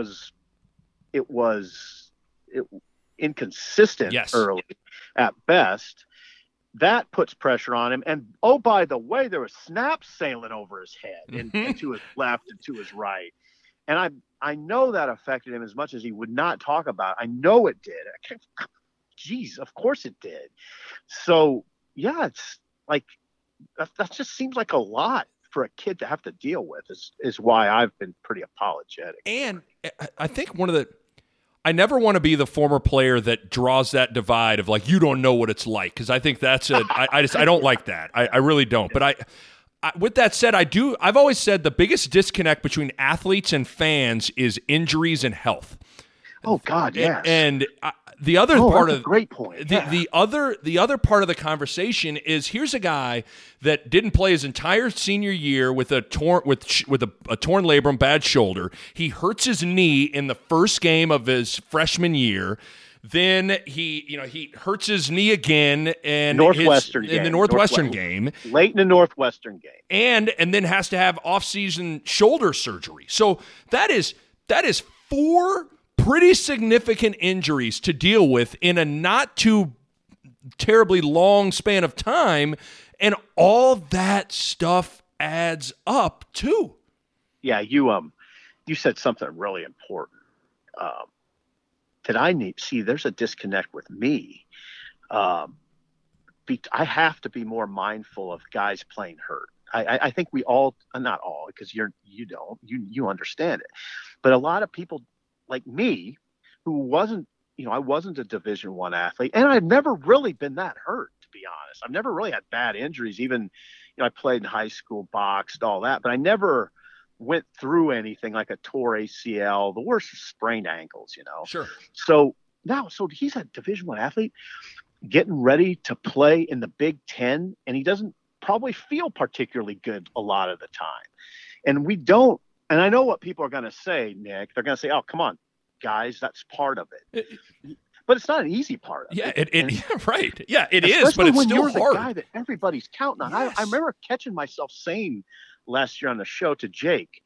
inconsistent early at best. That puts pressure on him. And, oh, by the way, there were snaps sailing over his head and to his left and to his right. And I know that affected him as much as he would not talk about it. I know it did. Geez, of course it did. So, yeah, it's like that just seems like a lot for a kid to have to deal with is why I've been pretty apologetic. And I think I never want to be the former player that draws that divide of like, you don't know what it's like. Cause I think that's I don't like that. I really don't. But I with that said, I've always said the biggest disconnect between athletes and fans is injuries and health. Oh God. Yes. And the other part of great point. Yeah. The other part of the conversation is here's a guy that didn't play his entire senior year with a torn labrum, bad shoulder. He hurts his knee in the first game of his freshman year. Then he hurts his knee again in the Northwestern game. Late in the Northwestern game. And then has to have off-season shoulder surgery. So that is 4 pretty significant injuries to deal with in a not too terribly long span of time, and all that stuff adds up too. Yeah, you said something really important. that I need. See, there's a disconnect with me. I have to be more mindful of guys playing hurt. I think we all, not all, because you understand it, but a lot of people like me who wasn't, I wasn't a Division I athlete, and I've never really been that hurt, to be honest. I've never really had bad injuries. Even, I played in high school, boxed, all that, but I never went through anything like a tore ACL. The worst is sprained ankles, Sure. So he's a Division I athlete getting ready to play in the Big Ten, and he doesn't probably feel particularly good a lot of the time. And we don't, and I know what people are going to say, Nick. They're going to say, oh, come on, guys, that's part of it. But it's not an easy part of it. Right. Yeah, it is, but it's when still you're hard. The guy that everybody's counting on. Yes. I remember catching myself saying last year on the show to Jake,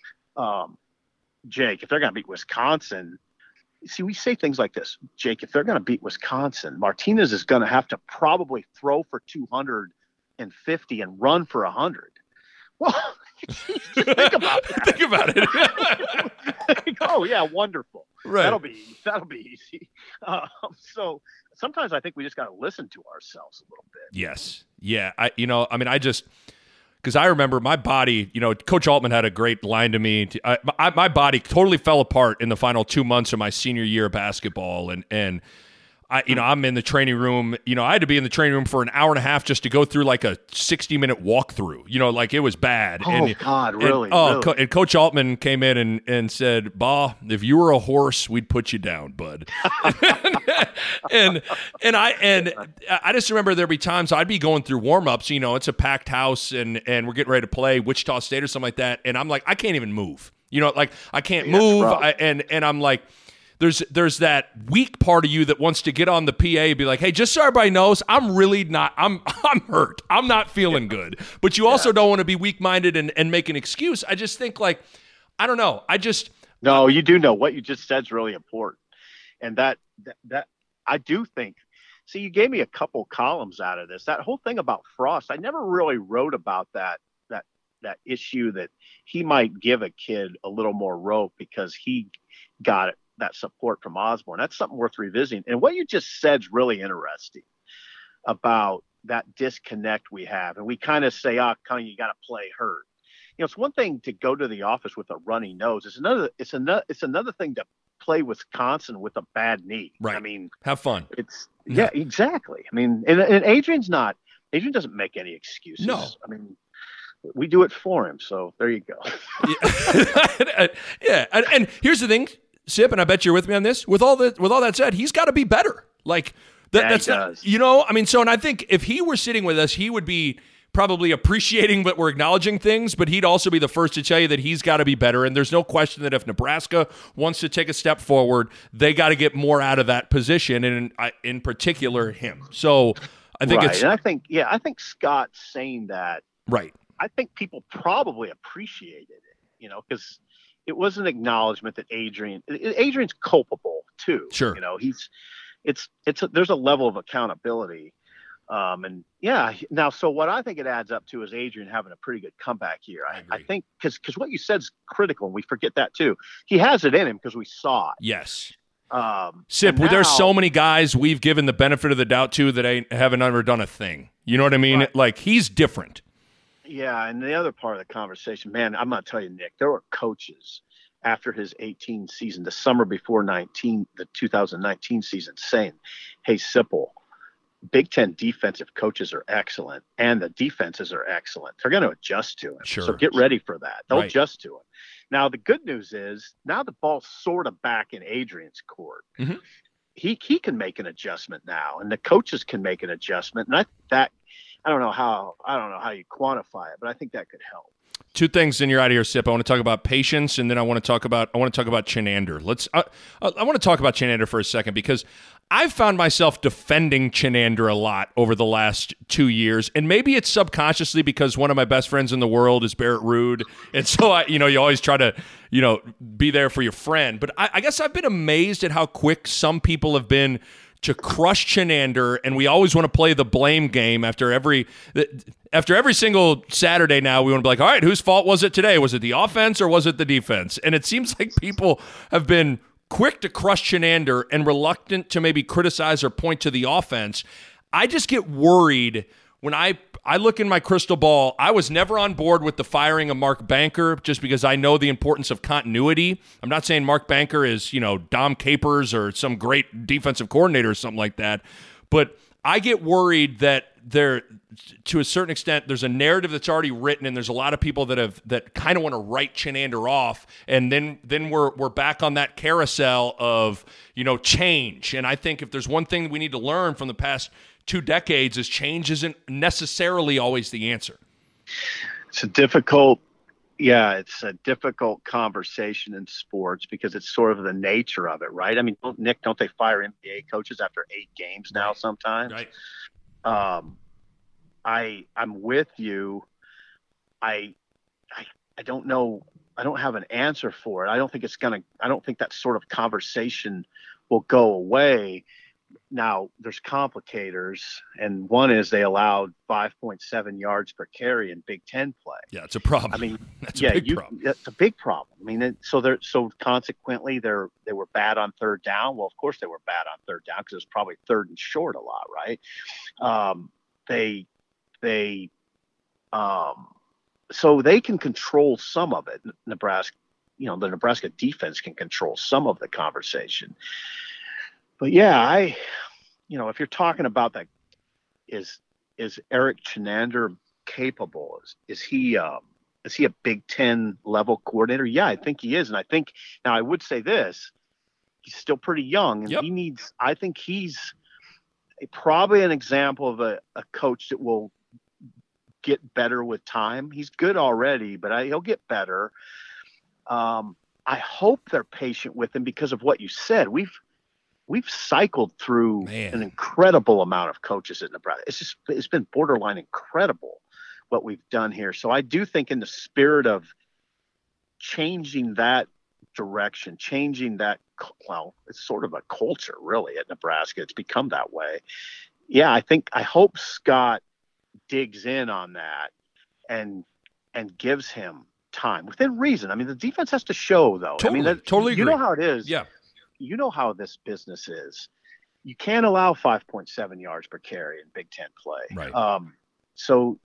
if they're going to beat Wisconsin, see, we say things like this, Jake, if they're going to beat Wisconsin, Martinez is going to have to probably throw for 250 and run for 100. Well, just think about that. Think about it. Oh, yeah, wonderful. Right. That'll be easy. So sometimes I think we just got to listen to ourselves a little bit. Yes. Yeah. Because I remember my body, Coach Altman had a great line to me. My body totally fell apart in the final 2 months of my senior year of basketball. And I'm in the training room. I had to be in the training room for an hour and a half just to go through like a 60-minute walkthrough. Like it was bad. God, really? Really? And Coach Altman came in and said, "Bah, if you were a horse, we'd put you down, bud." and I just remember there'd be times I'd be going through warm-ups. It's a packed house and we're getting ready to play Wichita State or something like that, and I'm like, I can't even move. I can't move. And I'm like, there's that weak part of you that wants to get on the PA and be like, hey, just so everybody knows, I'm really not, I'm hurt. I'm not feeling good. But you also don't want to be weak-minded and make an excuse. I just think I don't know. No, you do know what you just said is really important. And that I do think, see, you gave me a couple columns out of this. That whole thing about Frost, I never really wrote about that issue that he might give a kid a little more rope because he got it. That support from Osborne. That's something worth revisiting. And what you just said is really interesting about that disconnect we have. And we kind of say, Connie, you got to play hurt. It's one thing to go to the office with a runny nose. It's another thing to play Wisconsin with a bad knee. Right. I mean, have fun. Yeah, exactly. I mean, and Adrian doesn't make any excuses. No. I mean, we do it for him. So there you go. Yeah. And here's the thing, Sip, and I bet you're with me on this. With all that said, he's got to be better. That's he does. And I think if he were sitting with us, he would be probably appreciating that we're acknowledging things, but he'd also be the first to tell you that he's got to be better. And there's no question that if Nebraska wants to take a step forward, they got to get more out of that position, and in particular him. So I think right. And I think Scott saying that. Right. I think people probably appreciated it, because it was an acknowledgement that Adrian's culpable too. Sure. There's a level of accountability. Now, so what I think it adds up to is Adrian having a pretty good comeback here. I think because what you said is critical, and we forget that too. He has it in him because we saw it. Yes. Sip, there's so many guys we've given the benefit of the doubt to that haven't ever done a thing. You know what I mean? Right. He's different. Yeah, and the other part of the conversation, man, I'm going to tell you, Nick, there were coaches after his 18 season, the summer before the 2019 season, saying, hey, Sipple, Big Ten defensive coaches are excellent, and the defenses are excellent. They're going to adjust to it. Sure. So get ready for that. They'll adjust to it. Now, the good news is now the ball's sort of back in Adrian's court. Mm-hmm. He can make an adjustment now, and the coaches can make an adjustment. And I don't know how you quantify it, but I think that could help. Two things, and you're out of here, Sip. I want to talk about patience, and then I want to talk about Chinander. I want to talk about Chinander for a second because I've found myself defending Chinander a lot over the last 2 years, and maybe it's subconsciously because one of my best friends in the world is Barrett Ruud, and so you always try to be there for your friend. But I guess I've been amazed at how quick some people have been to crush Chinander, and we always want to play the blame game after every single Saturday. Now we want to be like, all right, whose fault was it today? Was it the offense or was it the defense? And it seems like people have been quick to crush Chinander and reluctant to maybe criticize or point to the offense. I just get worried when I look in my crystal ball. I was never on board with the firing of Mark Banker just because I know the importance of continuity. I'm not saying Mark Banker is, Dom Capers or some great defensive coordinator or something like that, but I get worried that to a certain extent, there's a narrative that's already written, and there's a lot of people that kind of want to write Chinander off, and then we're back on that carousel of change. And I think if there's one thing we need to learn from the past 2 decades is change isn't necessarily always the answer. It's a difficult conversation in sports because it's sort of the nature of it, right? I mean, Nick, don't they fire NBA coaches after 8 games now sometimes? Right. I'm with you. I don't know. I don't have an answer for it. I don't think that sort of conversation will go away. Now, there's complicators, and one is they allowed 5.7 yards per carry in Big Ten play. Yeah, it's a problem. I mean, that's a big problem. It's a big problem. I mean, so consequently, they were bad on third down. Well, of course they were bad on third down because it was probably third and short a lot, right? So they can control some of it. Nebraska, the Nebraska defense can control some of the conversation. But yeah, if you're talking about that, is Eric Chinander capable? Is he a Big Ten level coordinator? Yeah, I think he is. And I think now I would say this, he's still pretty young, and I think he's probably an example of a coach that will get better with time. He's good already, but he'll get better. I hope they're patient with him because of what you said. We've cycled through an incredible amount of coaches at Nebraska. It's been borderline incredible what we've done here. So I do think in the spirit of changing that direction, changing that, it's sort of a culture really at Nebraska. It's become that way. Yeah, I hope Scott digs in on that and gives him time within reason. I mean, the defense has to show though. Totally agree. You know how it is. Yeah. You know how this business is. You can't allow 5.7 yards per carry in Big Ten play. Right. So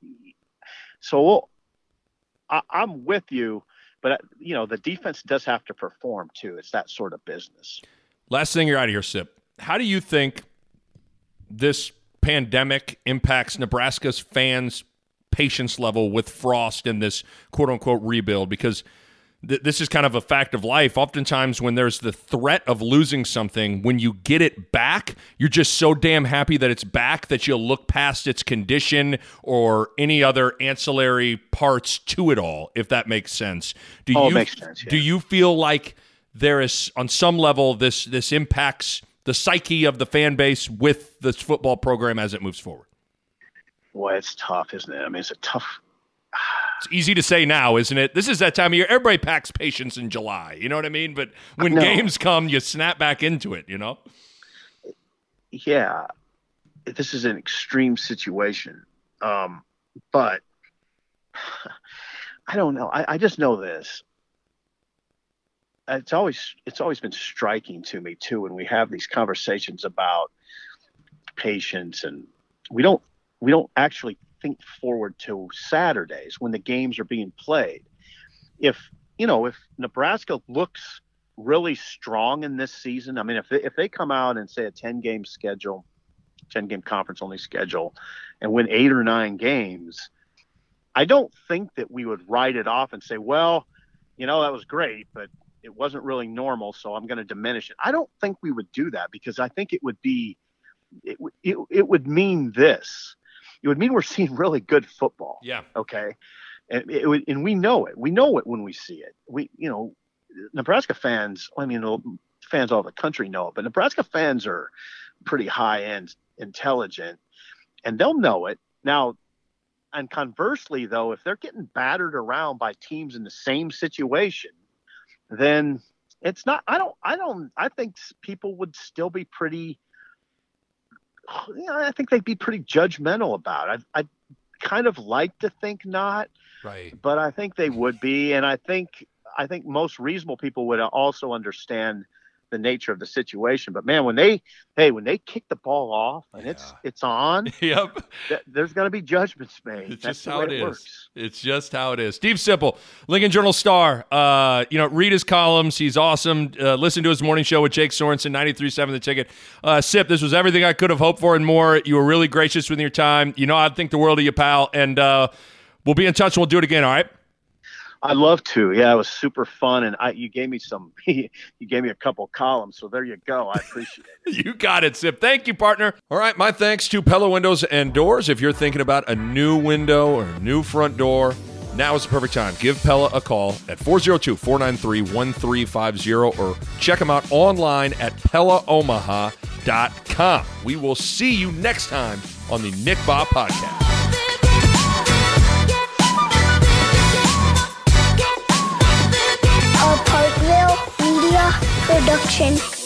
I'm with you, but the defense does have to perform too. It's that sort of business. Last thing, you're out of here, Sip. How do you think this pandemic impacts Nebraska's fans' patience level with Frost in this quote unquote rebuild? Because this is kind of a fact of life. Oftentimes when there's the threat of losing something, when you get it back, you're just so damn happy that it's back that you'll look past its condition or any other ancillary parts to it all, if that makes sense. It makes sense, yeah. Do you feel like there is, on some level, this impacts the psyche of the fan base with this football program as it moves forward? Boy, it's tough, isn't it? I mean, it's It's easy to say now, isn't it? This is that time of year. Everybody packs patience in July. You know what I mean? But when games come, you snap back into it, Yeah. This is an extreme situation. But I don't know. I just know this. It's always been striking to me too when we have these conversations about patience, and we don't actually think forward to Saturdays when the games are being played. If Nebraska looks really strong in this season, I mean, if they come out and say a 10-game conference only schedule and win 8 or 9 games, I don't think that we would write it off and say, well, that was great, but it wasn't really normal, so I'm going to diminish it. I don't think we would do that because I think it would mean this. It would mean we're seeing really good football. Yeah. Okay. And we know it. We know it when we see it. Nebraska fans, fans all over the country know it, but Nebraska fans are pretty high-end intelligent, and they'll know it. Now, and conversely, though, if they're getting battered around by teams in the same situation, then it's not, I think people would still be pretty, I think they'd be pretty judgmental about it. I'd kind of like to think not, right? But I think they would be, and I think most reasonable people would also understand the nature of the situation. But man, when they kick the ball off and it's on, yep, there's going to be judgments made. It's That's just how it is. Works. It's just how it is. Steve Sipple, Lincoln Journal-Star. Read his columns. He's awesome. Listen to his morning show with Jake Sorensen, 93.7 The Ticket. Sip, this was everything I could have hoped for and more. You were really gracious with your time. I think the world of you, pal. And we'll be in touch. And we'll do it again. All right. I'd love to. Yeah, it was super fun, and you gave me a couple columns, so there you go. I appreciate it. You got it, Sip. Thank you, partner. All right, my thanks to Pella Windows and Doors. If you're thinking about a new window or a new front door, now is the perfect time. Give Pella a call at 402-493-1350 or check them out online at PellaOmaha.com. We will see you next time on the Nick Bahe Podcast. A Parkville Media Production.